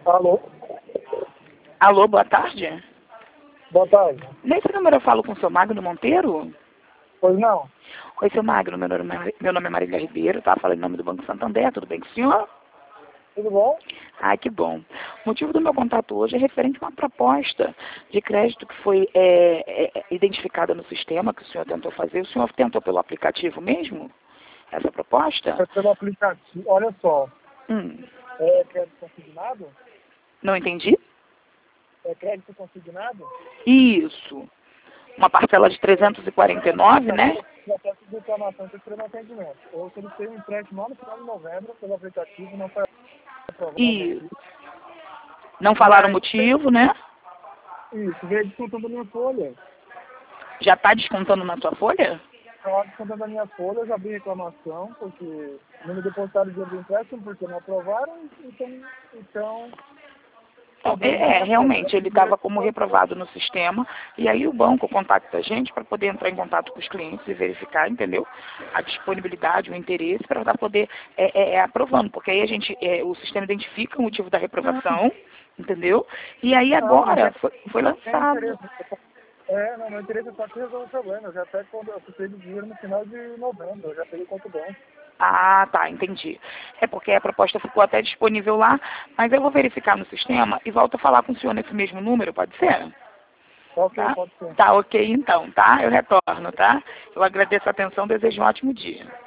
Alô? Alô, boa tarde. Boa tarde. Nesse número eu falo com o seu Magno Monteiro? Pois não? Oi, seu Magno, meu nome é Marília Ribeiro, tá? Falando em nome do Banco Santander, tudo bem com o senhor? Tudo bom? Ai, que bom. O motivo do meu contato hoje é referente a uma proposta de crédito que foi identificada no sistema que o senhor tentou fazer. O senhor tentou pelo aplicativo mesmo, essa proposta? É pelo aplicativo. Olha só. Hum, É crédito consignado? não entendi? É crédito consignado? Isso. Uma parcela de 349, né? Já peço de reclamação que eu no atendimento. Eu solicitei um empréstimo lá no final de novembro pelo aplicativo, não foi aprovado. E não falaram o Mas, motivo, né? isso, veio descontando a minha folha. Já está descontando na sua folha? Estava descontando a minha folha, eu já abri reclamação, porque não me depositaram o dinheiro do empréstimo, porque não aprovaram, então cobrando minha folha. Realmente, ele estava como reprovado no sistema, e aí o banco contacta a gente para poder entrar em contato com os clientes e verificar, entendeu? A disponibilidade, o interesse, para poder aprovando, porque aí o sistema identifica o motivo da reprovação, entendeu? E aí Não, não agora tem, foi não tem lançado. interesse. Não, meu interesse é só que resolva o problema. Eu já até quando eu precisei do dinheiro no final de novembro, eu já peguei quanto bom. Ah, tá, entendi. É porque a proposta ficou até disponível lá, mas eu vou verificar no sistema e volto a falar com o senhor nesse mesmo número, pode ser? Ok, Tá? pode ser. Tá ok então, tá? Eu retorno, tá? Eu agradeço a atenção, desejo um ótimo dia.